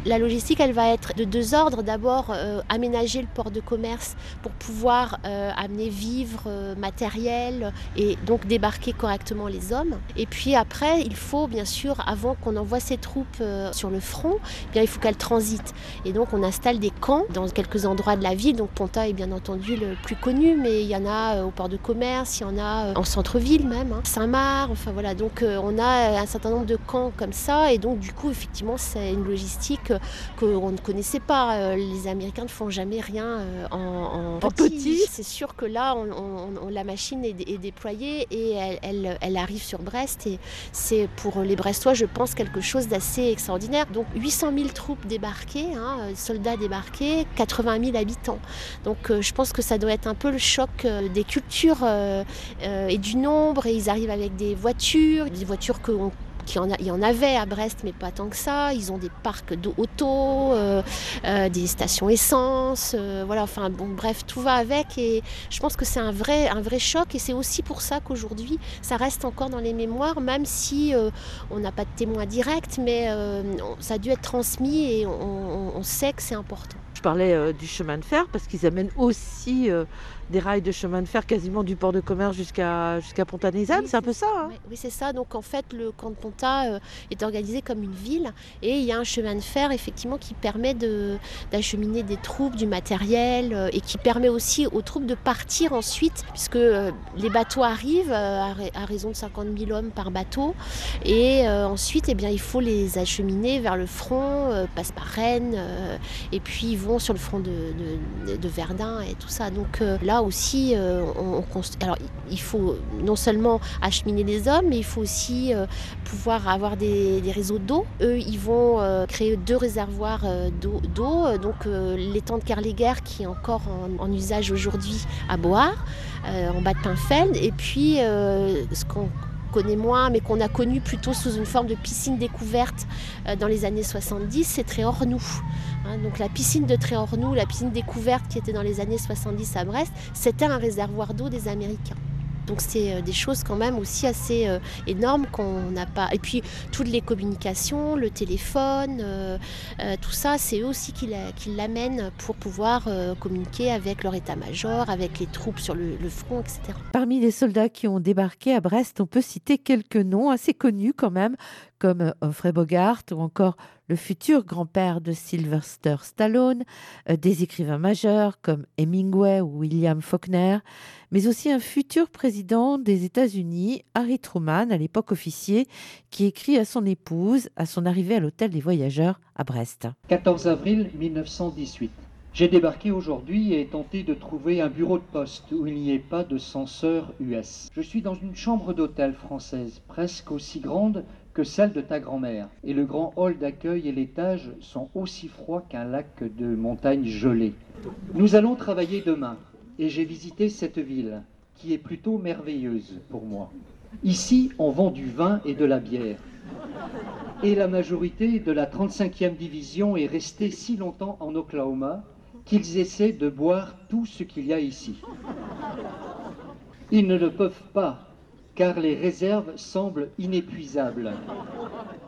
La logistique, elle va être de deux ordres. D'abord, aménager le port de commerce pour pouvoir amener vivres, matériel et donc débarquer correctement les hommes. Et puis après, il faut bien sûr, avant qu'on envoie ces troupes sur le front, eh bien, il faut qu'elles transitent. Et donc on installe des camps dans quelques endroits de la ville. Donc Ponta est bien entendu le plus connu, mais il y en a au port de commerce, il y en a en centre-ville même, Saint-Marc, enfin voilà. Donc on a un certain nombre de camps comme ça. Et donc du coup, effectivement, c'est une logistique qu'on ne connaissait pas. Les Américains ne font jamais rien en petit. C'est sûr que là, la machine est déployée et elle arrive sur Brest. Et c'est pour les Brestois, je pense, quelque chose d'assez extraordinaire. Donc 800 000 troupes débarquées, soldats débarqués, 80 000 habitants. Donc je pense que ça doit être un peu le choc des cultures et du nombre. Et ils arrivent avec des voitures il y en avait à Brest, mais pas tant que ça. Ils ont des parcs d'auto, des stations essence, voilà. Enfin bon, bref, tout va avec. Et je pense que c'est un vrai choc. Et c'est aussi pour ça qu'aujourd'hui, ça reste encore dans les mémoires, même si on n'a pas de témoins directs, mais ça a dû être transmis et on sait que c'est important. Je parlais du chemin de fer parce qu'ils amènent aussi des rails de chemin de fer quasiment du port de commerce jusqu'à Pontanézane, Oui, c'est un peu ça, hein? oui, c'est ça. Donc en fait, le camp de Ponta est organisé comme une ville et il y a un chemin de fer effectivement qui permet d'acheminer des troupes, du matériel et qui permet aussi aux troupes de partir ensuite, puisque les bateaux arrivent à raison de 50 000 hommes par bateau et ensuite eh bien, il faut les acheminer vers le front, passent par Rennes et puis ils vont sur le front de Verdun et tout ça. Donc là aussi, alors il faut non seulement acheminer les hommes, mais il faut aussi pouvoir avoir des réseaux d'eau. Eux, ils vont créer 2 réservoirs d'eau. Donc l'étang de Kerléguer qui est encore en usage aujourd'hui à Boire, en bas de Pinfeld. Et puis ce qu'on connaît moins, mais qu'on a connu plutôt sous une forme de piscine découverte dans les années 70, c'est Tréornoux. Donc la piscine de Tréornoux, la piscine découverte qui était dans les années 70 à Brest, c'était un réservoir d'eau des Américains. Donc c'est des choses quand même aussi assez énormes qu'on n'a pas. Et puis toutes les communications, le téléphone, tout ça, c'est eux aussi qui l'amènent pour pouvoir communiquer avec leur état-major, avec les troupes sur le front, etc. Parmi les soldats qui ont débarqué à Brest, on peut citer quelques noms assez connus quand même, comme Humphrey Bogart ou encore le futur grand-père de Sylvester Stallone, des écrivains majeurs comme Hemingway ou William Faulkner, mais aussi un futur président des États-Unis, Harry Truman, à l'époque officier, qui écrit à son épouse à son arrivée à l'hôtel des voyageurs à Brest. 14 avril 1918. J'ai débarqué aujourd'hui et tenté de trouver un bureau de poste où il n'y ait pas de censeur US. Je suis dans une chambre d'hôtel française, presque aussi grande que celle de ta grand-mère. Et le grand hall d'accueil et l'étage sont aussi froids qu'un lac de montagne gelée. Nous allons travailler demain et j'ai visité cette ville qui est plutôt merveilleuse pour moi. Ici, on vend du vin et de la bière. Et la majorité de la 35e division est restée si longtemps en Oklahoma qu'ils essaient de boire tout ce qu'il y a ici. Ils ne le peuvent pas, car les réserves semblent inépuisables.